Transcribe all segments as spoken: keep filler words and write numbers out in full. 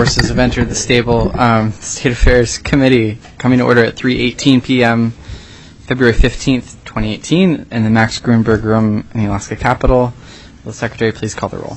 horses have entered the stable. Um, State Affairs Committee coming to order at three eighteen p.m. February fifteenth, twenty eighteen, in the Max Grunberg Room in the Alaska Capitol. Will the Secretary please call the roll?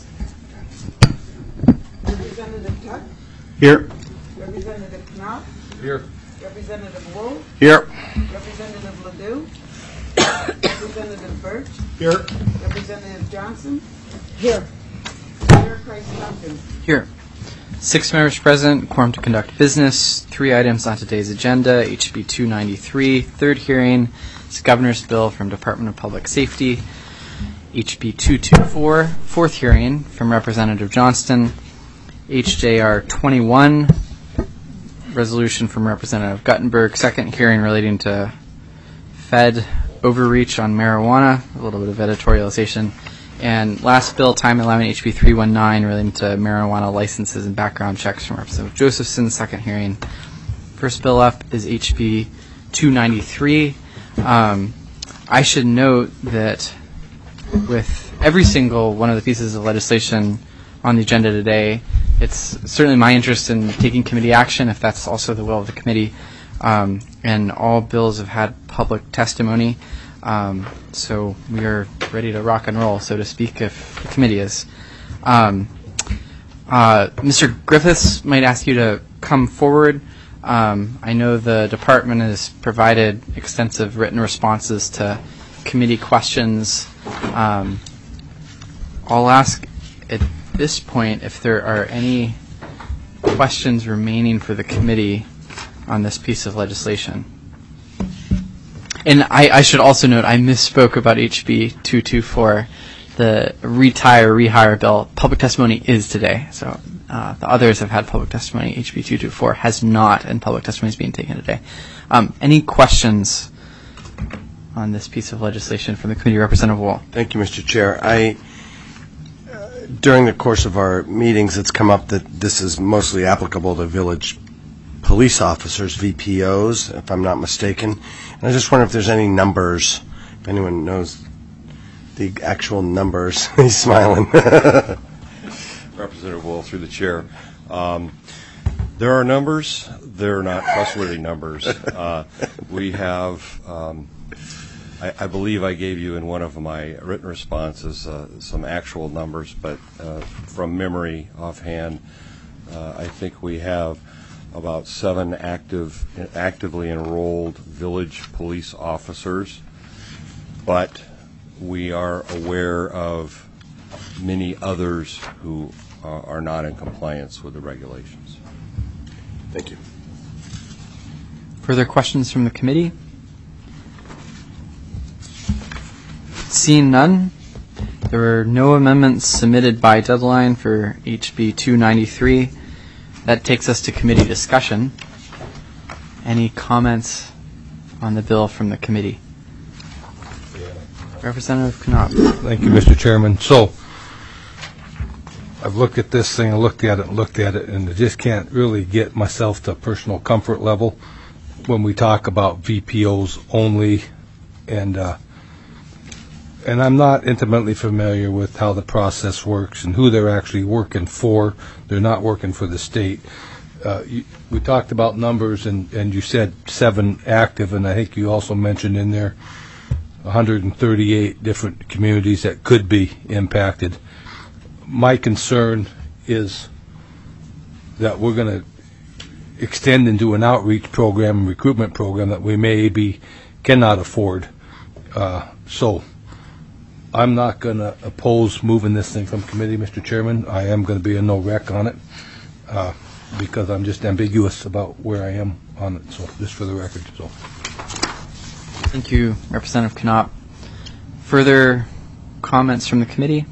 Representative Tuck? Here. Representative Knopf? Here. Representative Wolf? Here. Representative Ledoux? Representative Birch? Here. Representative Johnson? Here. Mayor Price Duncan? Here. Six members present, quorum to conduct business. Three items on today's agenda. H B two ninety-three, third hearing. It's Governor's Bill from Department of Public Safety. H B two twenty-four, fourth hearing from Representative Johnston. H J R twenty-one, resolution from Representative Guttenberg. Second hearing relating to Fed overreach on marijuana, a little bit of editorialization. And last bill, time allowing H B three nineteen relating to marijuana licenses and background checks from Representative Josephson, second hearing. First bill up is H B two ninety-three. Um, I should note that with every single one of the pieces of legislation on the agenda today, it's certainly my interest in taking committee action, if that's also the will of the committee. Um, and all bills have had public testimony. Um, so we are ready to rock and roll, so to speak, if the committee is. Um, uh, Mister Griffiths might ask you to come forward. Um, I know the department has provided extensive written responses to committee questions. Um, I'll ask at this point if there are any questions remaining for the committee on this piece of legislation. And I, I should also note, I misspoke about H B two twenty-four, the retire, rehire bill. Public testimony is today. So uh, the others have had public testimony. H B two twenty-four has not, and public testimony is being taken today. Um, any questions on this piece of legislation from the committee? Representative Wall. Thank you, Mister Chair. I, uh, during the course of our meetings, it's come up that this is mostly applicable to village police officers, V P Os, if I'm not mistaken. And I just wonder if there's any numbers, if anyone knows the actual numbers. He's smiling. Representative Wolf, through the chair. Um, there are numbers. They're not trustworthy numbers. Uh, we have, um, I, I believe I gave you in one of my written responses uh, some actual numbers, but uh, from memory offhand, uh, I think we have about seven active, actively enrolled village police officers, but we are aware of many others who uh, are not in compliance with the regulations. Thank you. Further questions from the committee? Seeing none, there were no amendments submitted by deadline for H B two ninety-three. That takes us to committee discussion. Any comments on the bill from the committee? Yeah. Representative Knopf. Thank you, Mister Chairman. So, I've looked at this thing, I looked at it and looked at it, and I just can't really get myself to personal comfort level when we talk about V P Os only, and uh, and I'm not intimately familiar with how the process works and who they're actually working for. They're not working for the state. Uh, you, we talked about numbers, and, and you said seven active, and I think you also mentioned in there one hundred thirty-eight different communities that could be impacted. My concern is that we're going to extend into an outreach program and recruitment program that we maybe cannot afford. Uh, so I'm not going to oppose moving this thing from committee, Mister Chairman. I am going to be a no rec on it uh, because I'm just ambiguous about where I am on it. So just for the record. So. Thank you, Representative Knopf. Further comments from the committee?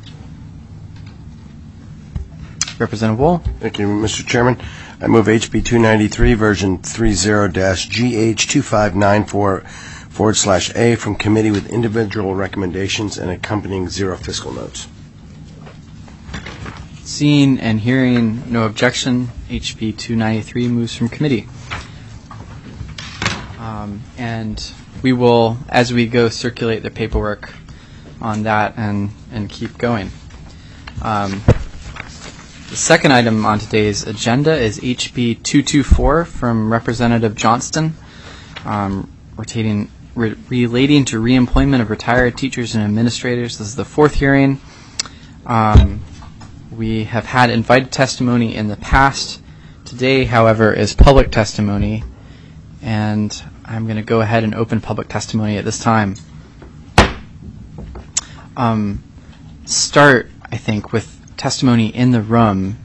Representative Wool. Thank you, Mister Chairman. I move H B two ninety-three, version thirty dash G H two five nine four forward slash A from committee with individual recommendations and accompanying zero fiscal notes. Seeing and hearing no objection, H B two ninety-three moves from committee. Um, and we will, as we go, circulate the paperwork on that and, and keep going. Um, The second item on today's agenda is H B two twenty-four from Representative Johnston, um, rotating, re- relating to reemployment of retired teachers and administrators. This is the fourth hearing. Um, we have had invited testimony in the past. Today, however, is public testimony, and I'm going to go ahead and open public testimony at this time. Um, start, I think, with testimony in the room,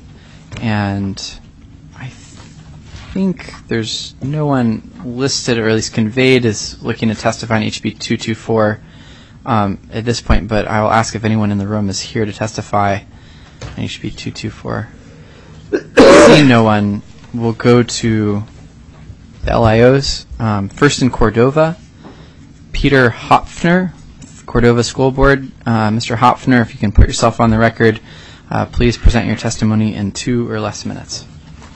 and I th- think there's no one listed or at least conveyed as looking to testify on H B two twenty-four um, at this point, but I will ask if anyone in the room is here to testify on H B two twenty-four. Seeing no one, we'll go to the L I Os. Um, first in Cordova, Peter Hopfner, Cordova School Board. Uh, Mister Hopfner, if you can put yourself on the record, uh, please present your testimony in two or less minutes.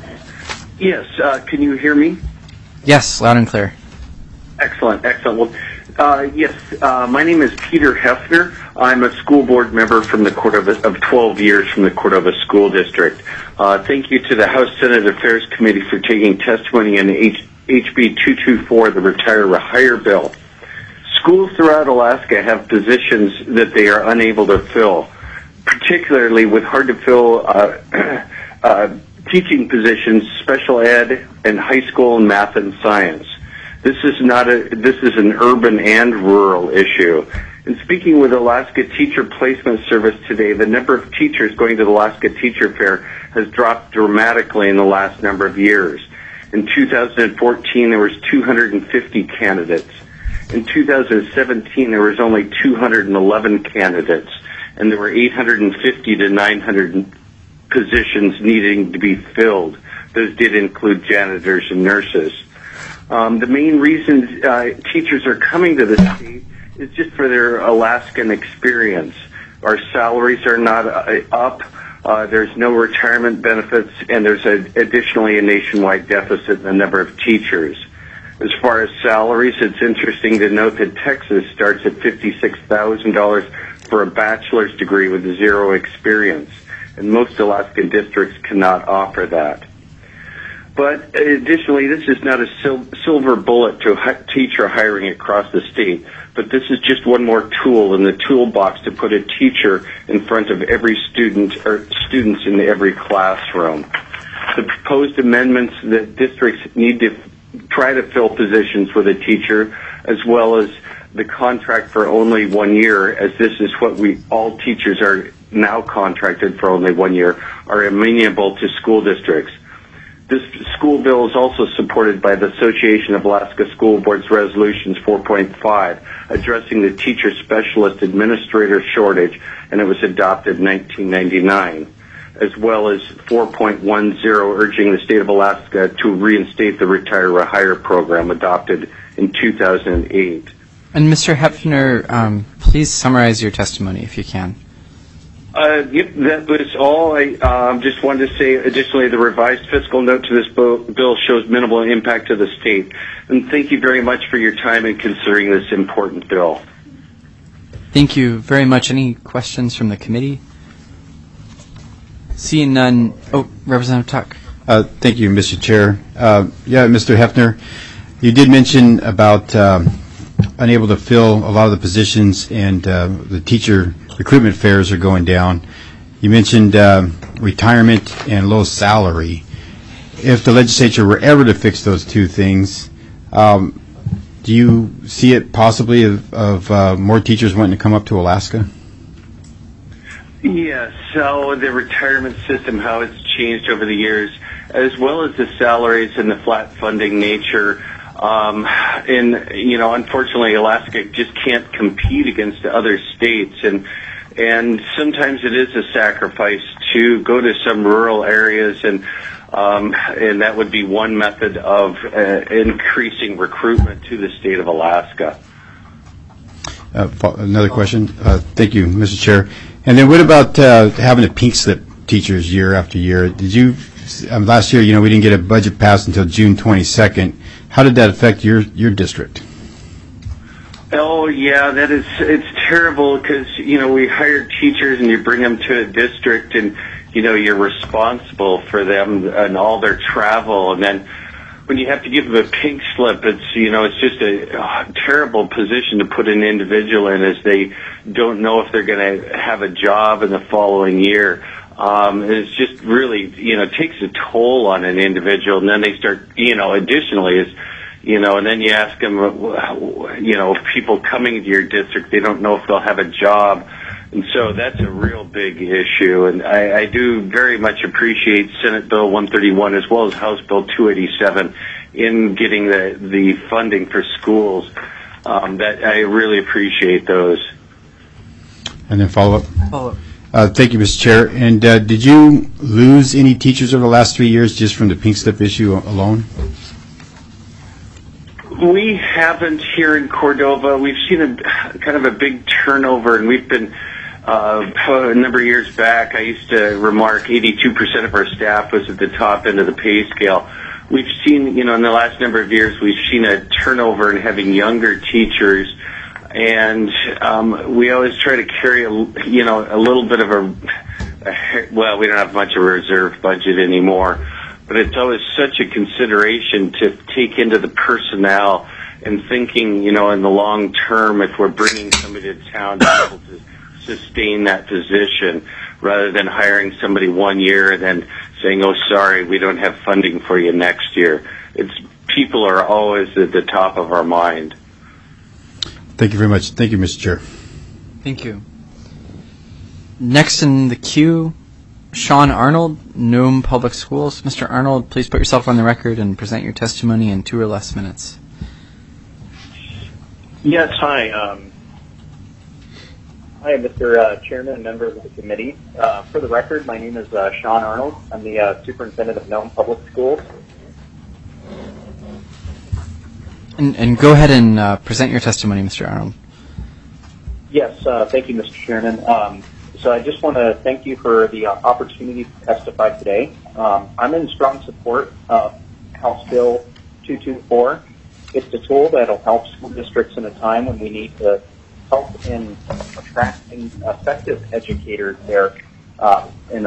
Yes, uh, can you hear me? Yes, loud and clear. Excellent, excellent. Well, uh, yes, uh, my name is Peter Hefner. I'm a school board member from the Cordova of twelve years from the Cordova School District. Uh, thank you to the House Senate Affairs Committee for taking testimony in H- HB two twenty-four, the Retire Rehire Bill. Schools throughout Alaska have positions that they are unable to fill, particularly with hard-to-fill uh, uh, teaching positions, special ed, and high school and math and science. This is not a. This is an urban and rural issue. In speaking with Alaska Teacher Placement Service today, the number of teachers going to the Alaska Teacher Fair has dropped dramatically in the last number of years. In two thousand fourteen, there was two hundred fifty candidates. In two thousand seventeen, there was only two hundred eleven candidates, and there were eight hundred fifty to nine hundred positions needing to be filled. Those did include janitors and nurses. Um, the main reason uh, teachers are coming to the state is just for their Alaskan experience. Our salaries are not uh, up. Uh, there's no retirement benefits, and there's a, additionally a nationwide deficit in the number of teachers. As far as salaries, it's interesting to note that Texas starts at fifty-six thousand dollars for a bachelor's degree with zero experience, and most Alaskan districts cannot offer that. But additionally, this is not a sil- silver bullet to hi- teacher hiring across the state, but this is just one more tool in the toolbox to put a teacher in front of every student or students in every classroom. The proposed amendments that districts need to try to fill positions with a teacher, as well as the contract for only one year, as this is what we all teachers are now contracted for only one year, are amenable to school districts. This school bill is also supported by the Association of Alaska School Boards Resolutions four point five, addressing the teacher specialist administrator shortage, and it was adopted in nineteen ninety-nine, as well as four point ten, urging the state of Alaska to reinstate the Retire Rehire program adopted in two thousand eight. And Mister Hepfner, um, please summarize your testimony if you can. Uh, yep, that was all. I um, just wanted to say, additionally, the revised fiscal note to this bill shows minimal impact to the state. And thank you very much for your time in considering this important bill. Thank you very much. Any questions from the committee? Seeing none. Oh, Representative Tuck. Uh, thank you, Mister Chair. Uh, yeah, Mister Hefner, you did mention about um, unable to fill a lot of the positions, and uh, the teacher recruitment fairs are going down. You mentioned uh, retirement and low salary. If the legislature were ever to fix those two things, um, do you see it possibly of, of uh, more teachers wanting to come up to Alaska? Yes, so the retirement system, how it's changed over the years, as well as the salaries and the flat funding nature. Um, and, you know, unfortunately, Alaska just can't compete against the other states. And and sometimes it is a sacrifice to go to some rural areas, and um, and that would be one method of uh, increasing recruitment to the state of Alaska. Uh, another question. Uh, thank you, Mister Chair. And then what about uh, having to pink slip teachers year after year? Did you, um, last year, you know, we didn't get a budget passed until June twenty-second. How did that affect your, your district? Oh, yeah, that is, it's terrible because, you know, we hire teachers and you bring them to a district and, you know, you're responsible for them and all their travel, and then when you have to give them a pink slip, it's, you know, it's just a uh, terrible position to put an individual in, as they don't know if they're going to have a job in the following year. Um, and it's just really, you know, takes a toll on an individual, and then they start, you know, additionally is, you know, and then you ask them, you know, people coming to your district, they don't know if they'll have a job. And so that's a real big issue. And I, I do very much appreciate Senate Bill one thirty-one as well as House Bill two eighty-seven in getting the, the funding for schools. Um, that I really appreciate those. And then follow up. Follow up. Uh, thank you, Mister Chair. And uh, did you lose any teachers over the last three years just from the pink slip issue alone? We haven't here in Cordova. We've seen a kind of a big turnover, and we've been uh, a number of years back. I used to remark eighty-two percent of our staff was at the top end of the pay scale. We've seen, you know, in the last number of years, we've seen a turnover in having younger teachers, and um, we always try to carry, a, you know, a little bit of a, a well, we don't have much of a reserve budget anymore. But it's always such a consideration to take into the personnel and thinking, you know, in the long term, if we're bringing somebody to town to be able to sustain that position, rather than hiring somebody one year and then saying, oh, sorry, we don't have funding for you next year. It's people are always at the top of our mind. Thank you very much. Thank you, Mister Chair. Thank you. Next in the queue, Sean Arnold, Nome Public Schools. Mister Arnold, please put yourself on the record and present your testimony in two or less minutes. Yes, hi. Um, hi, Mister Uh, Chairman and members of the committee. Uh, for the record, my name is uh, Sean Arnold. I'm the uh, superintendent of Nome Public Schools. And, and go ahead and uh, present your testimony, Mister Arnold. Yes, uh, thank you, Mister Chairman. Um, So I just want to thank you for the uh, opportunity to testify today. Um, I'm in strong support of House Bill two twenty-four. It's a tool that will help school districts in a time when we need to help in attracting effective educators there uh, in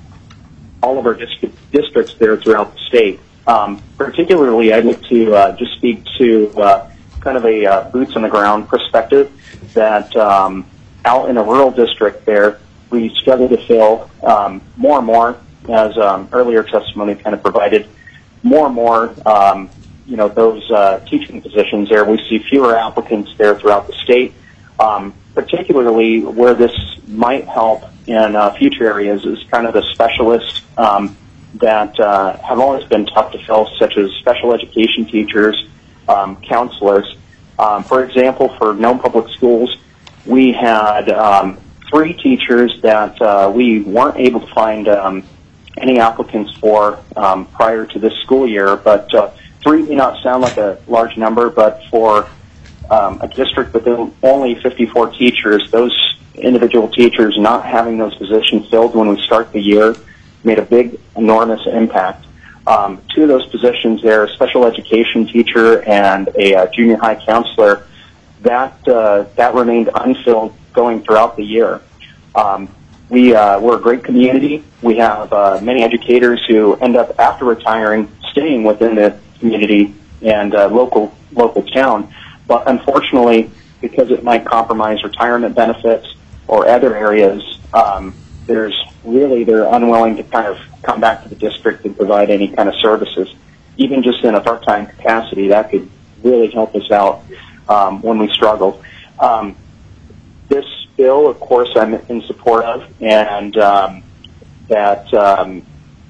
all of our district, districts there throughout the state. Um, particularly, I'd like to uh, just speak to uh, kind of a uh, boots-on-the-ground perspective that um, out in a rural district there, we struggle to fill um, more and more, as um, earlier testimony kind of provided, more and more, um, you know, those uh, teaching positions there. We see fewer applicants there throughout the state, um, particularly where this might help in uh, future areas is kind of the specialists um, that uh, have always been tough to fill, such as special education teachers, um, counselors. Um, for example, for Nome Public Schools, we had um, three teachers that uh, we weren't able to find um, any applicants for um, prior to this school year, but uh, three may not sound like a large number, but for um, a district with only fifty-four teachers, those individual teachers not having those positions filled when we start the year made a big, enormous impact. Um, two of those positions there, a special education teacher and a uh, junior high counselor, that uh, that remained unfilled going throughout the year. Um, we, uh, we're a great community. We have uh, many educators who end up, after retiring, staying within the community and uh, local local town. But unfortunately, because it might compromise retirement benefits or other areas, um, there's really, they're unwilling to kind of come back to the district and provide any kind of services. Even just in a part-time capacity, that could really help us out um, when we struggle. Um, this bill, of course, I'm in support of, and um, that um,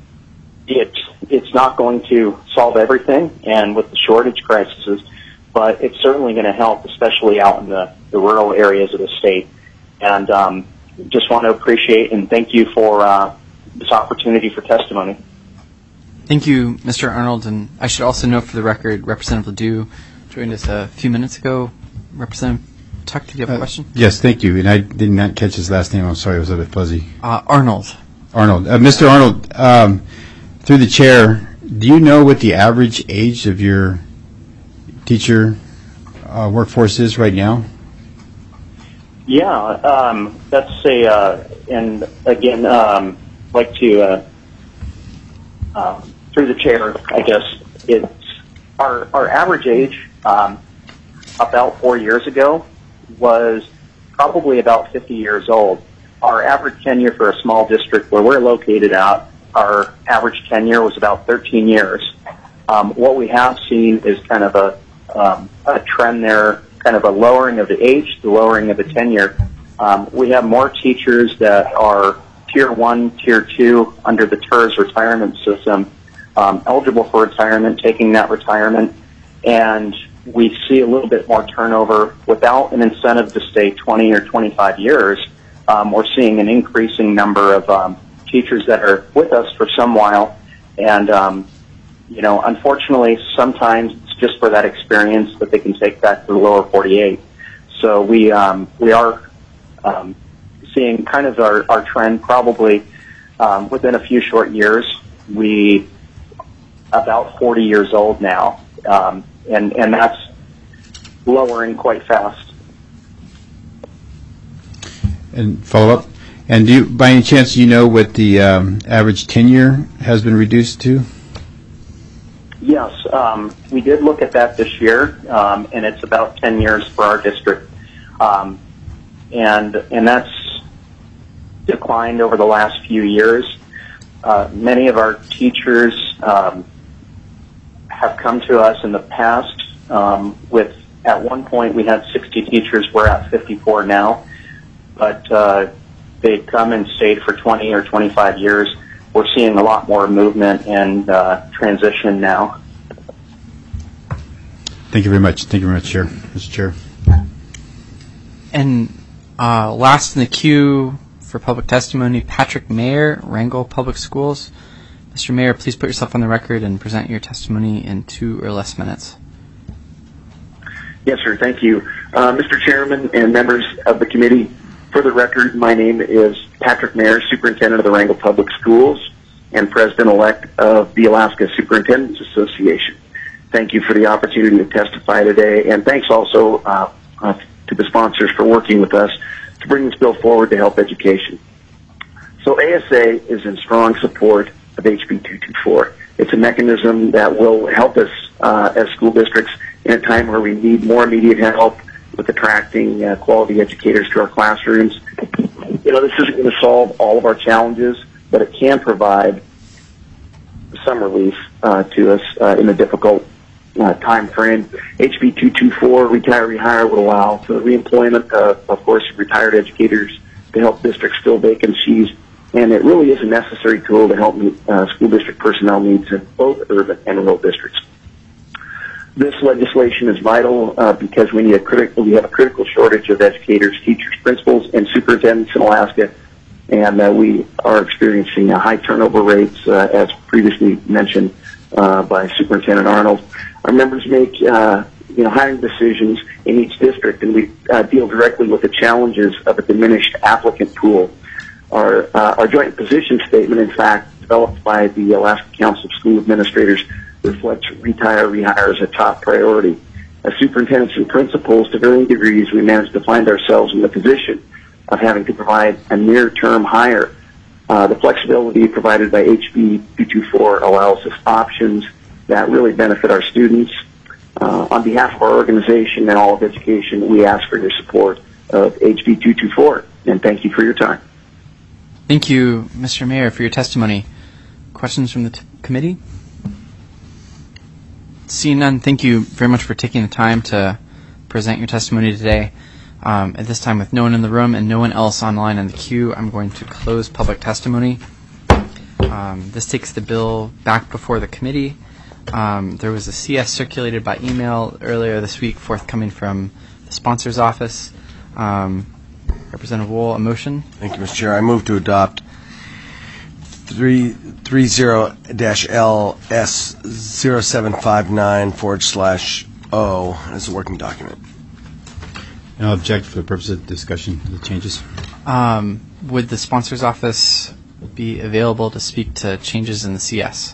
it, it's not going to solve everything, and with the shortage crises, but it's certainly going to help, especially out in the, the rural areas of the state. And um, just want to appreciate and thank you for uh, this opportunity for testimony. Thank you, Mister Arnold. And I should also note for the record, Representative Ledoux joined us a few minutes ago. Representative Tuck, did you have a Uh, question? Yes, thank you. And I did not catch his last name. I'm sorry, it was a bit fuzzy. Uh, Arnold. Arnold. Uh, Mister Arnold, um, through the chair, do you know what the average age of your teacher uh, workforce is right now? Yeah, um, that's a, uh, and again, um, like to, uh, uh, through the chair, I guess, it's our, our average age um, about four years ago was probably about fifty years old. Our average tenure for a small district where we're located at, our average tenure was about thirteen years. Um, what we have seen is kind of a, um, a trend there, kind of a lowering of the age, the lowering of the tenure. Um, we have more teachers that are tier one, tier two under the T E R S retirement system, um, eligible for retirement, taking that retirement, and we see a little bit more turnover without an incentive to stay twenty or twenty-five years. Um, we're seeing an increasing number of um, teachers that are with us for some while, and um, you know, unfortunately, sometimes it's just for that experience that they can take back to the lower forty-eight. So we um, we are um, seeing kind of our, our trend probably um, within a few short years. We about forty years old now, um, and and that's lowering quite fast. And follow up. And do you, by any chance, do you know what the um, average tenure has been reduced to? Yes, um, we did look at that this year, um, and it's about ten years for our district, um, and and that's declined over the last few years. Uh, many of our teachers um, have come to us in the past um, with, at one point we had sixty teachers, we're at fifty-four now, but uh, they've come and stayed for twenty or twenty-five years. We're seeing a lot more movement and uh, transition now. Thank you very much. Thank you very much, Chair. Mister Chair. And uh, last in the queue for public testimony, Patrick Mayer, Wrangell Public Schools. Mister Mayer, please put yourself on the record and present your testimony in two or less minutes. Yes, sir. Thank you. Uh, Mister Chairman and members of the committee, for the record, my name is Patrick Mayer, Superintendent of the Wrangell Public Schools and President-elect of the Alaska Superintendents Association. Thank you for the opportunity to testify today, and thanks also uh, uh, to the sponsors for working with us to bring this bill forward to help education. So A S A is in strong support of H B two twenty-four. It's a mechanism that will help us uh, as school districts in a time where we need more immediate help with attracting uh, quality educators to our classrooms. You know, this isn't going to solve all of our challenges, but it can provide some relief uh, to us uh, in a difficult uh, time frame. H B two twenty-four, Retire Rehire, would allow for the reemployment of, of course, retired educators to help districts fill vacancies, and it really is a necessary tool to help meet uh, school district personnel needs in both urban and rural districts. This legislation is vital uh, because we need a critical, we have a critical shortage of educators, teachers, principals, and superintendents in Alaska, and uh, we are experiencing uh, high turnover rates, uh, as previously mentioned uh, by Superintendent Arnold. Our members make uh, you know hiring decisions in each district, and we uh, deal directly with the challenges of a diminished applicant pool. Our uh, our joint position statement, in fact, developed by the Alaska Council of School Administrators, reflects retire rehire as a top priority. As superintendents and principals, to varying degrees, we manage to find ourselves in the position of having to provide a near-term hire. Uh, the flexibility provided by H B two twenty-four allows us options that really benefit our students. Uh, on behalf of our organization and all of education, we ask for your support of H B two twenty-four, and thank you for your time. Thank you, Mister Mayer, for your testimony. Questions from the t- committee? Seeing none, thank you very much for taking the time to present your testimony today. Um, at this time, with no one in the room and no one else online in the queue, I'm going to close public testimony. Um, this takes the bill back before the committee. Um, there was a C S circulated by email earlier this week, forthcoming from the sponsor's office. Um, Representative Wool, a motion? Thank you, Mister Chair. I move to adopt three three zero dash L S zero seven five nine forward slash O as a working document. And I'll object for the purpose of discussion of the changes. Um, would the sponsor's office be available to speak to changes in the C S?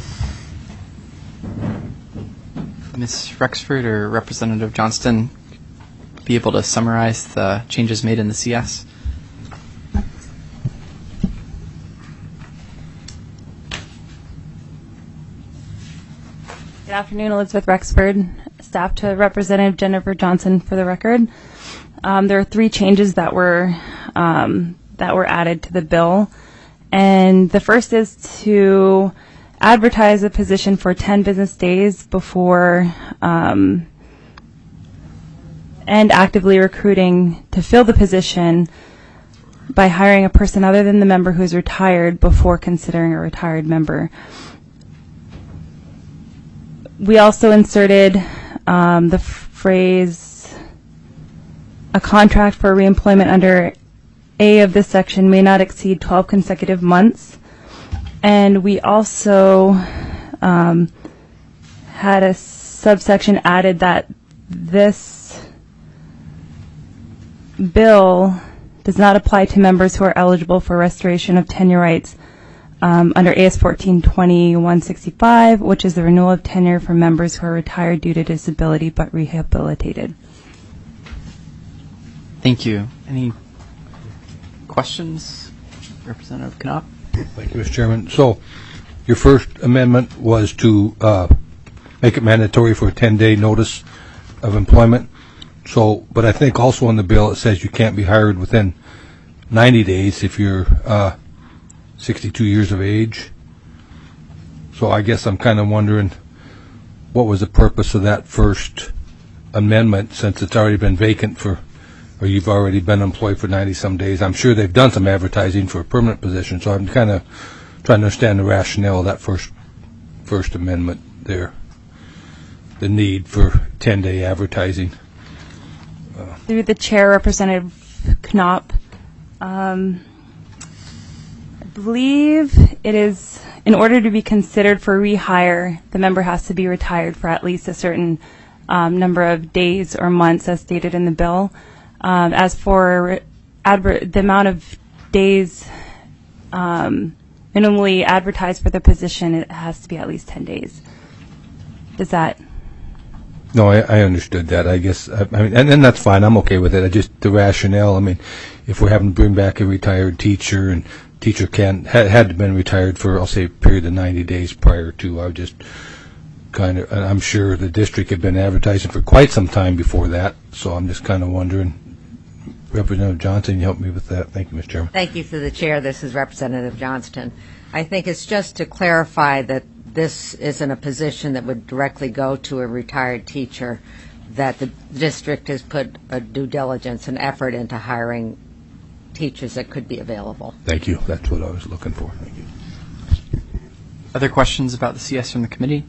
Miz Rexford or Representative Johnston, be able to summarize the changes made in the C S? Good afternoon, Elizabeth Rexford, staff to Representative Jennifer Johnson for the record. Um, there are three changes that were um, that were added to the bill, and the first is to advertise a position for ten business days before um, and actively recruiting to fill the position by hiring a person other than the member who is retired before considering a retired member. We also inserted um, the f- phrase, a contract for reemployment under A of this section may not exceed twelve consecutive months. And we also um, had a subsection added that this bill does not apply to members who are eligible for restoration of tenure rights Um, under A S fourteen twenty-one sixty-five, which is the renewal of tenure for members who are retired due to disability but rehabilitated. Thank you. Any questions? Representative Knopp? Thank you, Mister Chairman. So, your first amendment was to uh, make it mandatory for a ten-day notice of employment. So, but I think also in the bill it says you can't be hired within ninety days if you're uh, sixty-two years of age. So I guess I'm kind of wondering what was the purpose of that first amendment, since it's already been vacant for, or you've already been employed for ninety some days. I'm sure they've done some advertising for a permanent position, so I'm kind of trying to understand the rationale of that first first amendment there, the need for ten-day advertising. Uh, Through the chair, Representative Knopp, um, I believe it is, in order to be considered for rehire, the member has to be retired for at least a certain um, number of days or months as stated in the bill. Um, as for adver- the amount of days um, minimally advertised for the position, it has to be at least ten days. Does that... No, I, I understood that. I guess, I, I mean, and, and that's fine. I'm okay with it. I just, the rationale, I mean, if we're having to bring back a retired teacher, and teacher can had, had to been retired for, I'll say, a period of ninety days prior to, I just kind of, and I'm sure the district had been advertising for quite some time before that, so I'm just kind of wondering. Representative Johnson, you help me with that. Thank you, Mister Chairman. Thank you through the chair. This is Representative Johnston. I think it's just to clarify that this isn't a position that would directly go to a retired teacher, that the district has put a due diligence and effort into hiring teachers that could be available. Thank you. That's what I was looking for. Thank you. Other questions about the C S from the committee?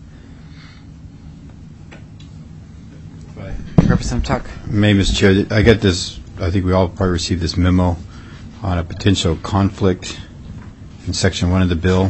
Right. Representative Tuck. May, Mister Chair, I got this, I think we all probably received this memo on a potential conflict in section one of the bill.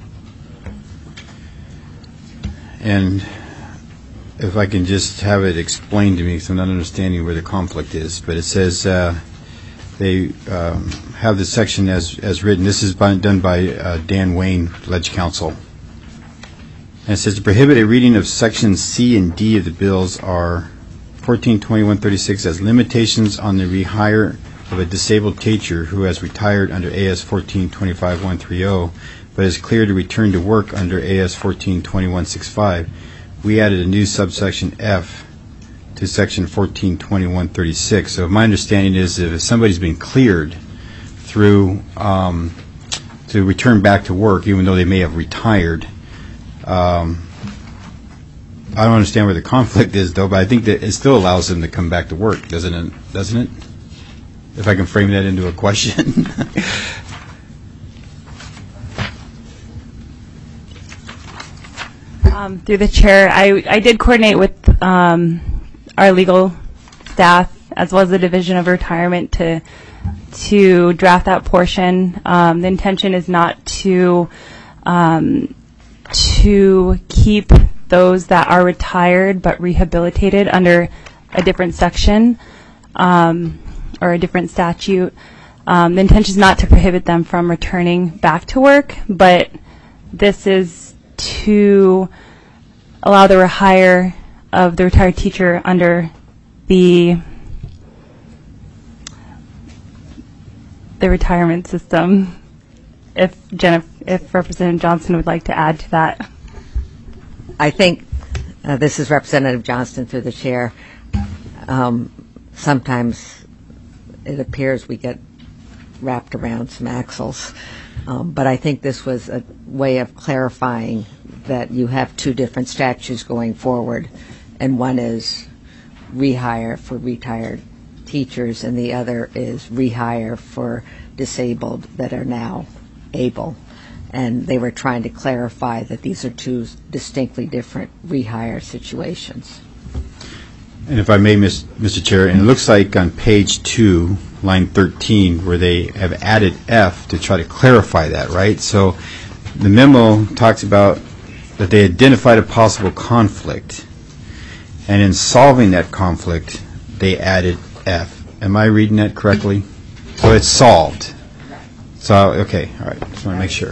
And if I can just have it explained to me, because I'm not understanding where the conflict is, but it says uh, they um, have this section as as written. This is by, done by uh, Dan Wayne, Ledge Counsel. And it says to prohibit a reading of sections C and D of the bills are fourteen twenty-one thirty-six as limitations on the rehire of a disabled teacher who has retired under A S fourteen twenty-five one thirty, but is clear to return to work under A S fourteen twenty-one sixty-five. We added a new subsection F to section fourteen twenty-one thirty-six. So my understanding is that if somebody's been cleared through um, to return back to work, even though they may have retired, um, I don't understand where the conflict is, though, but I think that it still allows them to come back to work, doesn't it? Doesn't it? If I can frame that into a question. Um, through the chair, I, I did coordinate with um, our legal staff as well as the Division of Retirement to to draft that portion. Um, the intention is not to um, to keep those that are retired but rehabilitated under a different section um, or a different statute. Um, the intention is not to prohibit them from returning back to work, but this is to allow the rehire of the retired teacher under the the retirement system. If Jennifer, if Representative Johnston would like to add to that. I think uh, this is Representative Johnston through the chair. Um, sometimes it appears we get wrapped around some axles, um, but I think this was a way of clarifying that you have two different statutes going forward, and one is rehire for retired teachers, and the other is rehire for disabled that are now able. And they were trying to clarify that these are two distinctly different rehire situations. And if I may, Mister Chair, and it looks like on page two, line thirteen, where they have added F to try to clarify that, right? So the memo talks about that they identified a possible conflict, and in solving that conflict, they added F. Am I reading that correctly? So it's solved. So, okay, all right, just want to make sure.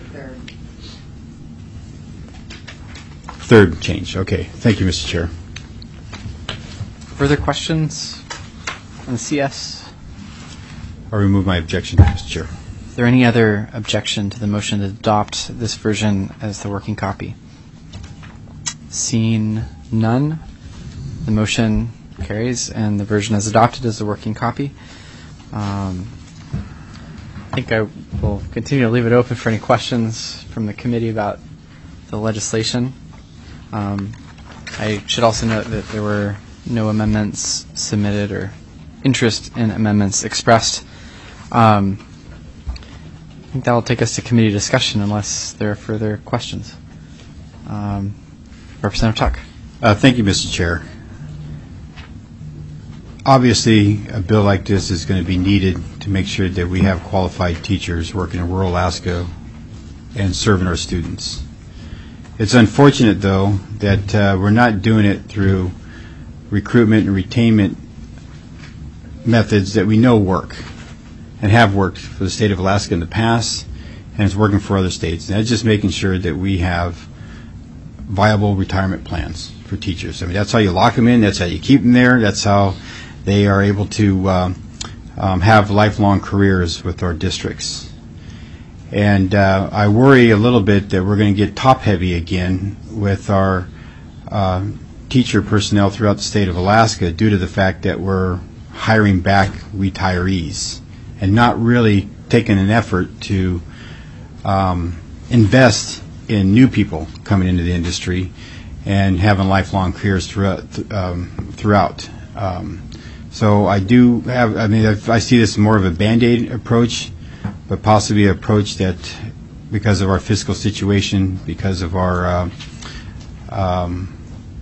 Third change, okay. Thank you, Mister Chair. Further questions on the C S? I'll remove my objection, Mister Chair. Is there any other objection to the motion to adopt this version as the working copy? Seeing none, the motion carries and the version is adopted as the working copy. Um, I think I will continue to leave it open for any questions from the committee about the legislation. Um, I should also note that there were no amendments submitted or interest in amendments expressed. Um, I think that will take us to committee discussion unless there are further questions. Um, Representative Tuck. Uh, thank you, Mister Chair. Obviously, a bill like this is going to be needed to make sure that we have qualified teachers working in rural Alaska and serving our students. It's unfortunate, though, that uh, we're not doing it through recruitment and retainment methods that we know work and have worked for the state of Alaska in the past, and it's working for other states. And that's just making sure that we have viable retirement plans for teachers. I mean, that's how you lock them in. That's how you keep them there. That's how they are able to um, um, have lifelong careers with our districts. And uh, I worry a little bit that we're going to get top-heavy again with our uh, teacher personnel throughout the state of Alaska due to the fact that we're hiring back retirees and not really taking an effort to um, invest in new people coming into the industry and having lifelong careers throughout. Um, throughout. Um, so I do have, I mean, I see this more of a Band-Aid approach, but possibly an approach that, because of our fiscal situation, because of our uh, um,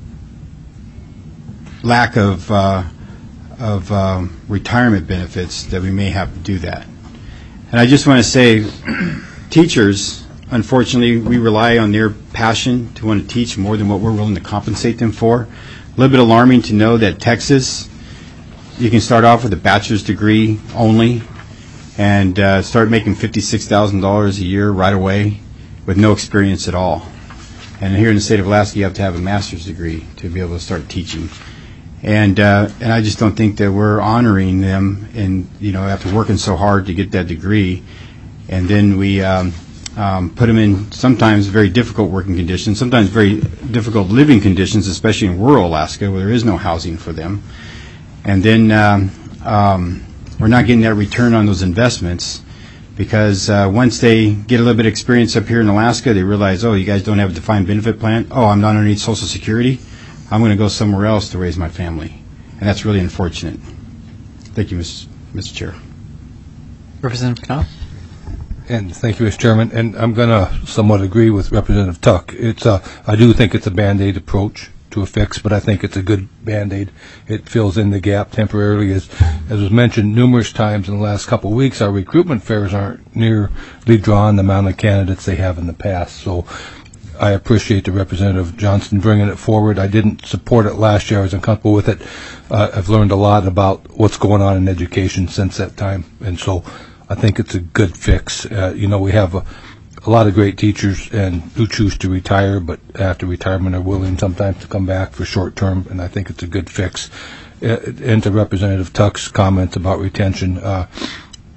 lack of uh, of um, retirement benefits, that we may have to do that. And I just want to say, teachers, unfortunately, we rely on their passion to want to teach more than what we're willing to compensate them for. A little bit alarming to know that Texas, you can start off with a bachelor's degree only and uh, start making fifty-six thousand dollars a year right away with no experience at all. And here in the state of Alaska, you have to have a master's degree to be able to start teaching. And uh, and I just don't think that we're honoring them, and you know, after working so hard to get that degree, and then we um, um, put them in sometimes very difficult working conditions, sometimes very difficult living conditions, especially in rural Alaska where there is no housing for them. And then um, um, we're not getting that return on those investments, because uh, once they get a little bit of experience up here in Alaska, they realize, oh, you guys don't have a defined benefit plan. Oh, I'm not underneath Social Security. I'm going to go somewhere else to raise my family. And that's really unfortunate. Thank you, Mister Chair. Representative Knopf. And thank you, Mister Chairman. And I'm going to somewhat agree with Representative Tuck. It's a, I do think it's a Band-Aid approach to a fix, but I think it's a good Band-Aid. It fills in the gap temporarily. As, as was mentioned numerous times in the last couple of weeks, our recruitment fairs aren't nearly drawing the amount of candidates they have in the past. So I appreciate the Representative Johnston bringing it forward. I didn't support it last year. I was uncomfortable with it. Uh, I've learned a lot about what's going on in education since that time, and so I think it's a good fix. Uh, you know, we have a, a lot of great teachers and who choose to retire, but after retirement are willing sometimes to come back for short term, and I think it's a good fix. Uh, and to Representative Tuck's comments about retention, uh,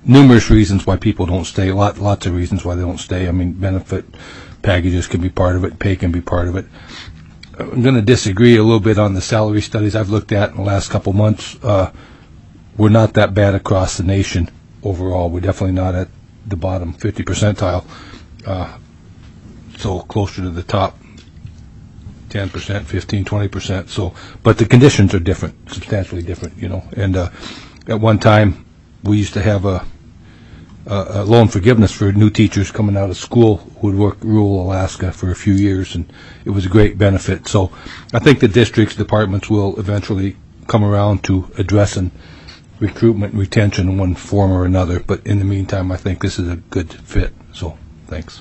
numerous reasons why people don't stay, lot, lots of reasons why they don't stay. I mean, benefit packages can be part of it, pay can be part of it. I'm going to disagree a little bit on the salary studies I've looked at in the last couple months. Uh, we're not that bad across the nation overall. We're definitely not at the bottom fifty percentile, uh, so closer to the top ten percent, fifteen, twenty percent. So, but the conditions are different, substantially different, you know. And uh, at one time, we used to have a, a, a loan forgiveness for new teachers coming out of school who would work rural Alaska for a few years, and it was a great benefit. So I think the districts, departments will eventually come around to addressing recruitment and retention in one form or another. But in the meantime, I think this is a good fit. So thanks.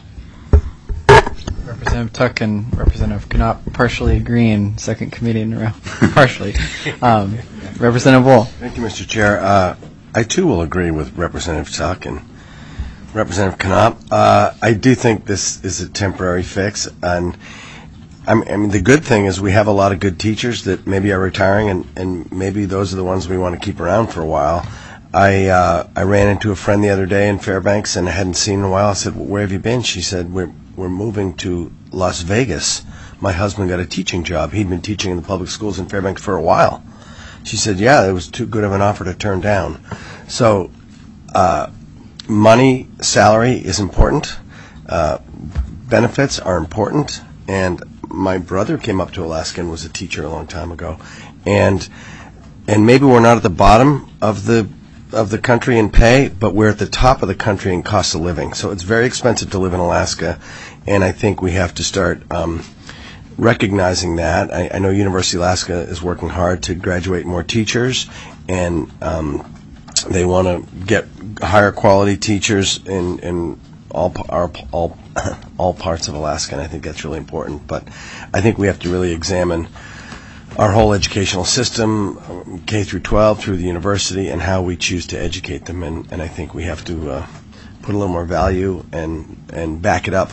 Representative Tuck and Representative Knopp partially agreeing, second committee in a row, partially. Um, Representative Wool. Thank you, Mister Chair. Uh, I, too, will agree with Representative Tuck and Representative Knopp. Uh, I do think this is a temporary fix, and I mean, the good thing is we have a lot of good teachers that maybe are retiring, and, and maybe those are the ones we want to keep around for a while. I uh, I ran into a friend the other day in Fairbanks and I hadn't seen in a while. I said, well, where have you been? She said, we're, we're moving to Las Vegas. My husband got a teaching job. He'd been teaching in the public schools in Fairbanks for a while. She said, yeah, it was too good of an offer to turn down. So uh, money, salary is important. Uh, benefits are important. And my brother came up to Alaska and was a teacher a long time ago. And and maybe we're not at the bottom of the of the country in pay, but we're at the top of the country in cost of living. So it's very expensive to live in Alaska, and I think we have to start um, recognizing that. I, I know University of Alaska is working hard to graduate more teachers, and um, they want to get higher quality teachers in, in all, pa- our, all, all parts of Alaska, and I think that's really important. But I think we have to really examine our whole educational system, K through twelve, through the university, and how we choose to educate them. And, and I think we have to uh, put a little more value and and back it up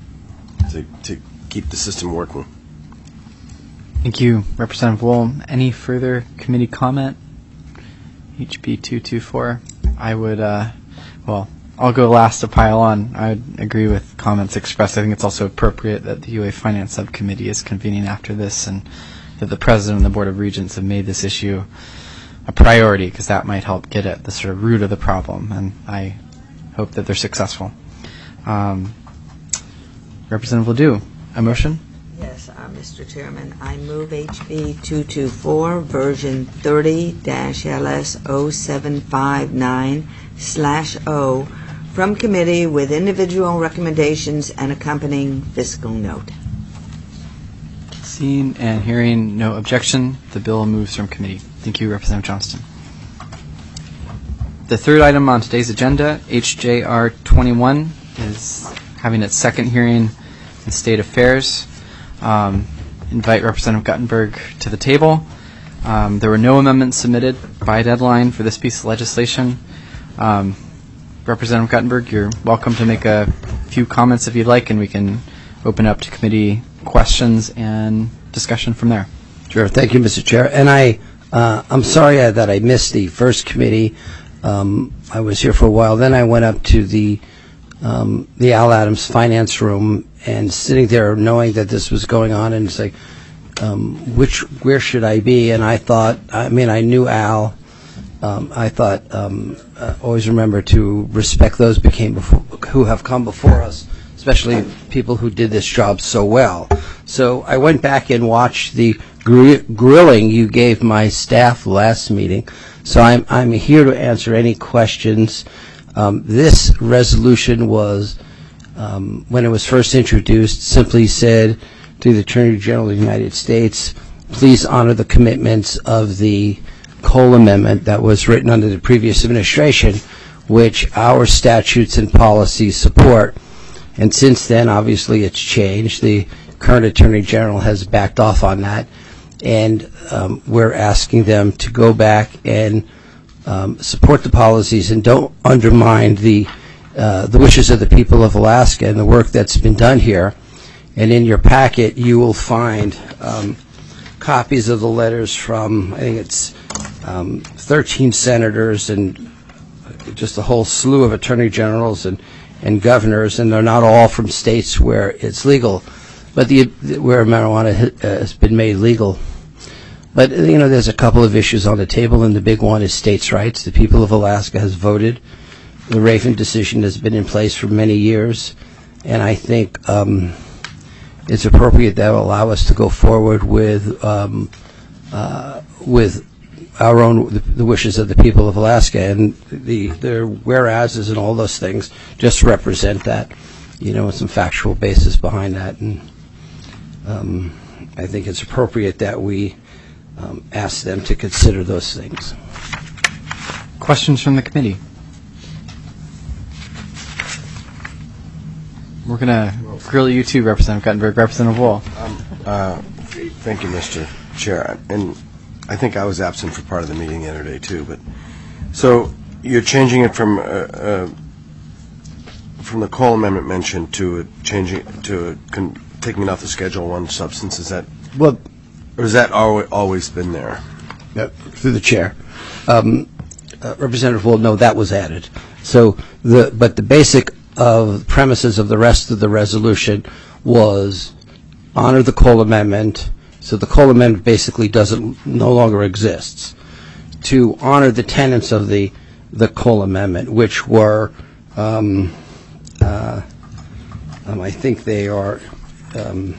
to to keep the system working. Thank you, Representative Wool. Any further committee comment? H B two twenty-four. I would, uh, well, I'll go last to pile on. I would agree with comments expressed. I think it's also appropriate that the U A Finance Subcommittee is convening after this, and that the President and the Board of Regents have made this issue a priority, because that might help get at the sort of root of the problem, and I hope that they're successful. Um, Representative Ledoux, a motion? Yes, uh, Mister Chairman, I move H B two twenty-four, version thirty L S zero seven five nine slash O, from committee with individual recommendations and accompanying fiscal note. Seeing and hearing no objection, the bill moves from committee. Thank you, Representative Johnston. The third item on today's agenda, H J R twenty-one, is having its second hearing in State Affairs. Um, invite Representative Guttenberg to the table. Um, there were no amendments submitted by deadline for this piece of legislation. Um, Representative Guttenberg, you're welcome to make a few comments if you'd like, and we can open up to committee questions and discussion from there. Sure. Thank you, Mister Chair. And I, uh, I'm sorry uh, that I missed the first committee. Um, I was here for a while. Then I went up to the um, the Al Adams Finance Room, and sitting there knowing that this was going on, and it's like, um, which where should I be? And I thought, I mean, I knew Al. Um, I thought, um, uh, always remember to respect those became before, who have come before us, especially people who did this job so well. So I went back and watched the gr- grilling you gave my staff last meeting. So I'm I'm here to answer any questions. Um, this resolution was, um, when it was first introduced, simply said to the Attorney General of the United States, please honor the commitments of the Cole Amendment that was written under the previous administration, which our statutes and policies support. And since then, obviously, it's changed. The current Attorney General has backed off on that, and um, we're asking them to go back and um, support the policies and don't undermine the uh, the wishes of the people of Alaska and the work that's been done here. And in your packet, you will find um, copies of the letters from, I think it's um, thirteen senators and just a whole slew of attorney generals and, and governors, and they're not all from states where it's legal, but the where marijuana ha- has been made legal. But, you know, there's a couple of issues on the table, and the big one is states' rights. The people of Alaska has voted. The Raven decision has been in place for many years, and I think um, it's appropriate that will allow us to go forward with um, uh, with our own, the, the wishes of the people of Alaska, and the, the whereases and all those things just represent that, you know, and some factual basis behind that. And um, I think it's appropriate that we um, ask them to consider those things. Questions from the committee? We're going to grill you too, Representative Guttenberg. Representative Wool. Um, uh, thank you, Mister Chair. And I think I was absent for part of the meeting the other day too. But so you're changing it from uh, uh, from the Cole Amendment mentioned to a changing to a con- taking it off the Schedule One substance. Is that well, or has that al- always been there? Uh, through the chair, um, uh, Representative Wool. No, that was added. So the but the basic of premises of the rest of the resolution was honor the Cole Amendment. So the Cole Amendment basically doesn't no longer exists. To honor the tenets of the the Cole Amendment, which were, um, uh, um, I think they are um,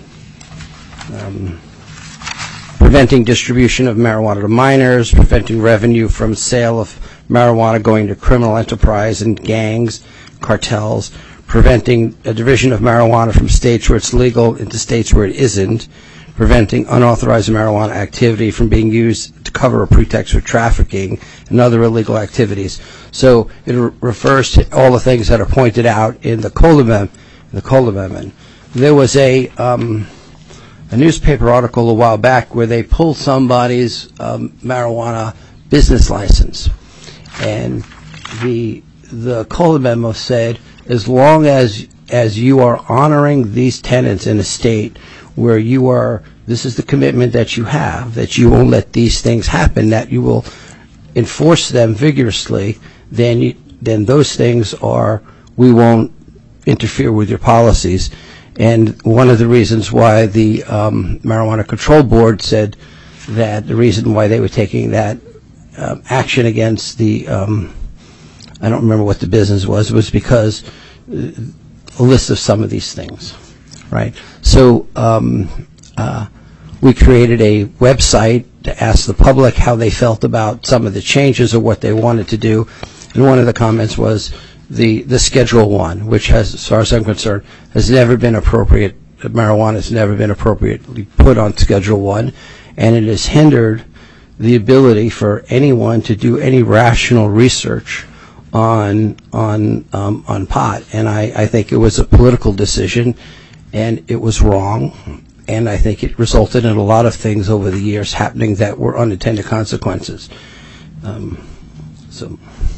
um, preventing distribution of marijuana to minors, preventing revenue from sale of marijuana going to criminal enterprise and gangs, cartels, preventing a division of marijuana from states where it's legal into states where it isn't, preventing unauthorized marijuana activity from being used to cover a pretext for trafficking and other illegal activities. So it re- refers to all the things that are pointed out in the Cole Amendment. The Cole Amendment. There was a um, a newspaper article a while back where they pulled somebody's um, marijuana business license, and the the Cole Amendment said, as long as as you are honoring these tenets in a state where you are, this is the commitment that you have, that you won't let these things happen, that you will enforce them vigorously, then you, then those things are, we won't interfere with your policies. And one of the reasons why the um, Marijuana Control Board said that the reason why they were taking that um, action against the, um, I don't remember what the business was, was because uh, a list of some of these things. Right. So um, uh, we created a website to ask the public how they felt about some of the changes or what they wanted to do. And one of the comments was the, the Schedule One, which has, as far as I'm concerned, has never been appropriate. Marijuana has never been appropriately put on Schedule One, and it has hindered the ability for anyone to do any rational research on on um, on pot. And I, I think it was a political decision. And it was wrong, and I think it resulted in a lot of things over the years happening that were unintended consequences. Um, so,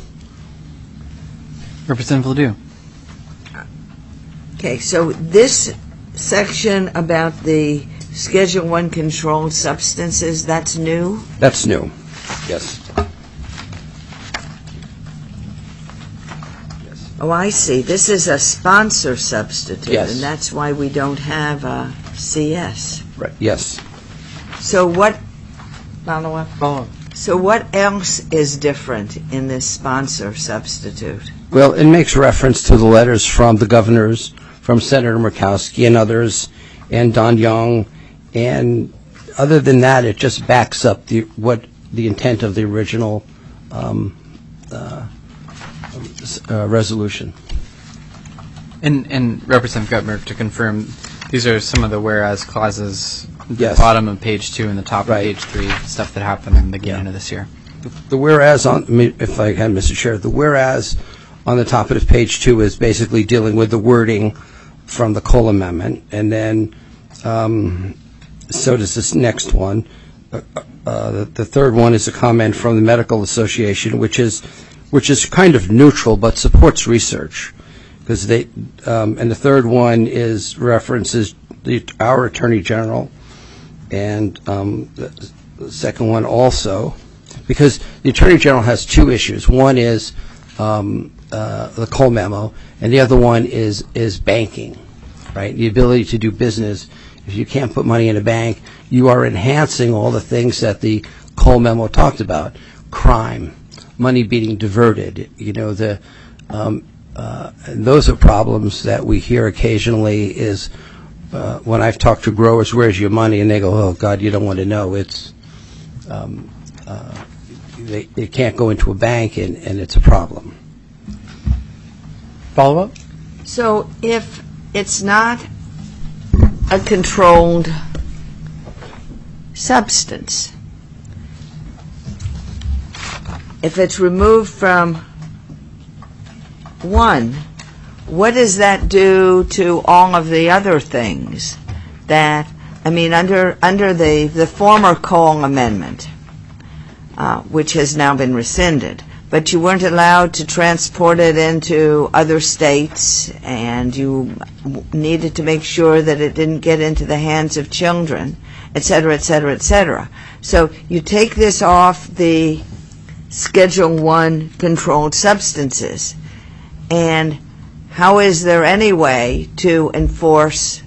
Representative Ledoux. Okay, so this section about the Schedule One controlled substances, that's new? That's new, yes. Oh, I see. This is a sponsor substitute, Yes. and that's why we don't have a C S. Right. Yes. So what, follow-up? Follow-up. So what else is different in this sponsor substitute? Well, it makes reference to the letters from the governors, from Senator Murkowski and others, and Don Young, and other than that, it just backs up the what the intent of the original um, uh, uh, resolution. And, and Representative Guttenberg, to confirm, these are some of the whereas clauses, the Yes. bottom of page two and the top Right. of page three, stuff that happened in the beginning Yeah. of this year. The whereas on, if I can, Mister Chair, the whereas on the top of page two is basically dealing with the wording from the Cole Amendment, and then um, so does this next one. Uh, uh, the, the third one is a comment from the Medical Association, which is which is kind of neutral but supports research, because they. Um, and the third one is references the, our Attorney General, and um, the, the second one also. Because the Attorney General has two issues. One is um, uh, the Cole memo, and the other one is is banking, right? The ability to do business. If you can't put money in a bank, you are enhancing all the things that the Cole memo talked about: crime, money being diverted. You know, the um, uh, and those are problems that we hear occasionally. Is uh, when I've talked to growers, "Where's your money?" and they go, "Oh God, you don't want to know." It's um, uh, they they can't go into a bank, and, and it's a problem. Follow up? So if it's not a controlled substance, if it's removed from one, what does that do to all of the other things that, I mean, under under the, the former Cole Amendment, uh, which has now been rescinded, but you weren't allowed to transport it into other states, and you needed to make sure that it didn't get into the hands of children, et cetera, et cetera, et cetera. So you take this off the Schedule One controlled substances, and how is there any way to enforce